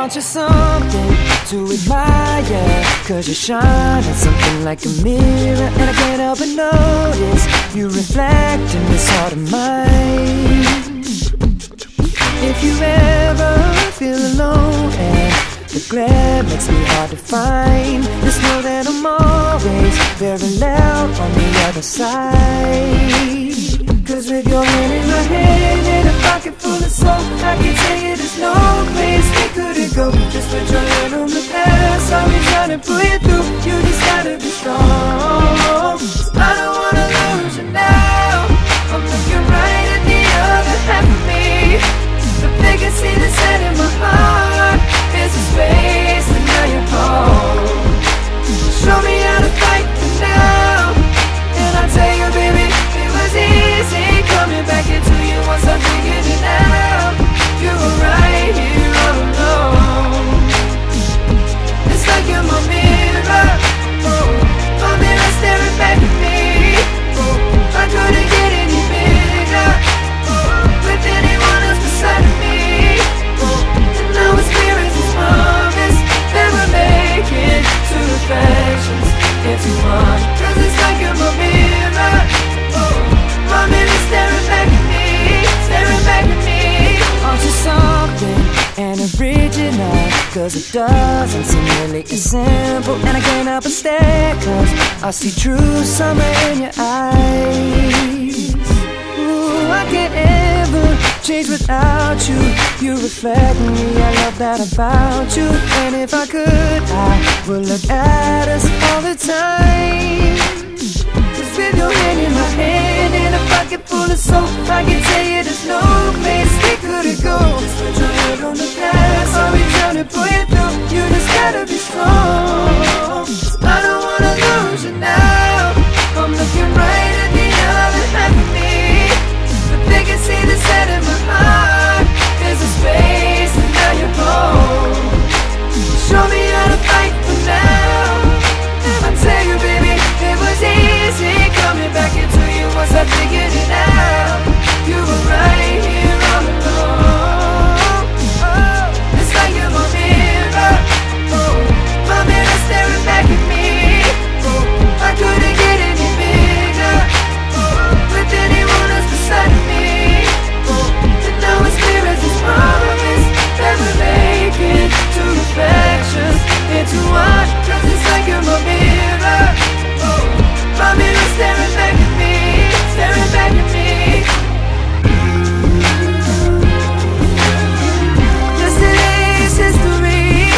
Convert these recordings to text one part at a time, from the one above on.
Aren't you something to admire? Cause you shine at something like a mirror, and I can't help but notice you reflect in this heart of mine. If you ever feel alone and the glare makes me hard to find, just know that I'm always very loud on the other side. Cause with your hand in my hand and a pocket full of soap, I can tell you there's no place we couldn't go. Just put your hand on the past, I'll be trying to pull you through. You just gotta be strong. I don't wanna lose you now. I'm looking right at the other half of me. If they can see the set in my heart, there's a space and now you're home. Show me how to fight for now, and I'll tell you, baby, it was easy coming back into you once I figured it out. You were right here all alone. It's like you're my mirror, my mirror staring back at me. I couldn't get any bigger with anyone else beside of me. And now it's clear as this promise that we're making two reflections into one. Cause it's like you're my mirror, my mirror staring back at me, staring back at me. Aren't you something and original? Cause it doesn't seem really as simple, and I can't help but stare, cause I see true summer in your eyes. Ooh, I can't ever change without you. You reflect me, I love that about you. And if I could, I would look at us all the time. Cause with your hand in my hand and a pocket full of soap, I can tell you there's no place we couldn't go. Just put your head on the past, I'll be trying to pull you through. You just gotta be strong. I don't wanna lose you now. I'm looking right at the other half of me. But they can see the set in my heart. There's a space and now you're home. Show me how to fight for now. I tell you, baby, it was easy coming back into you once I figured it out. You were right here all along. Oh, it's like you're my mirror, my mirror staring back at me. I couldn't get any bigger with anyone else beside of me. And now it's clear as this promise that we're making two reflections into one. Cause it's like you're my mirror, my mirror staring back at me, staring back at me. Yesterday's history,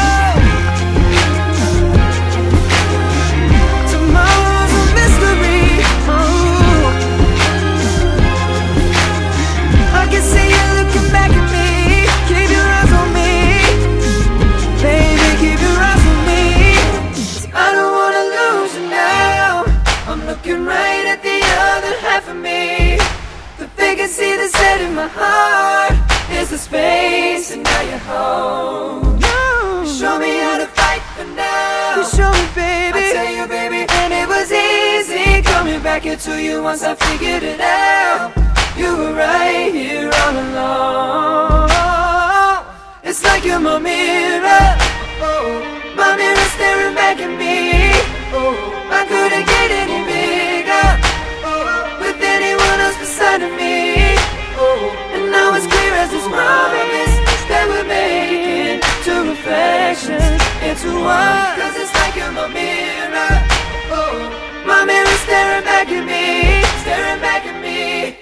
tomorrow's a mystery. I can see you looking back at me. Keep your eyes on me, baby, keep your eyes on me. I don't wanna lose you now. I'm looking right at the other half of me. But they can see the set in my heart. There's a space and now you're home. You show me how to fight for now. You show me, baby, I tell you, baby, and it was easy coming back into you once I figured it out. You were right here all along. It's like you're my mirror, my mirror staring back at me. I couldn't get any bigger with anyone else beside of me. And now it's clear as this promise that we're making two reflections into one. Cause it's like you're my mirror, my mirror staring back at me, staring back at me.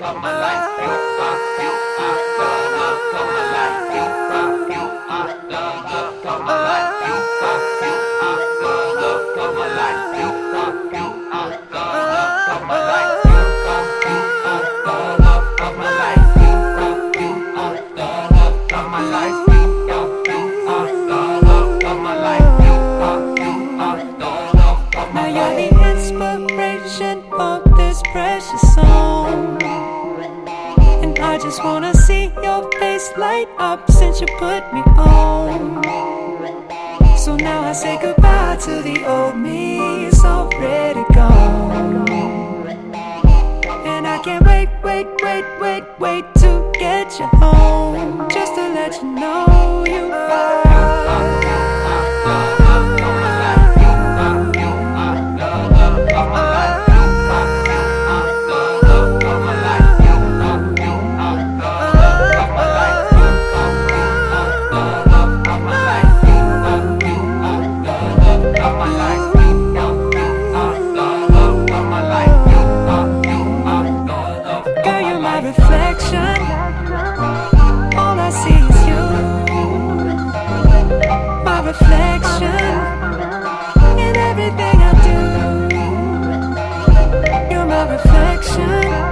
of my life. You are the love of my life. You are the love of my life. You are the love of my life. You are the love of my life. You are the love of my life. You are the love of my life. You are the love of my life. You are the love of my life. Now you're the inspiration for this precious song, and I just wanna see your face light up since you put me on. So now I say goodbye to the old me, it's already gone. And I can't wait to get you home, just to let you know you are. Reflection, all I see is you. My reflection in everything I do. You're my reflection.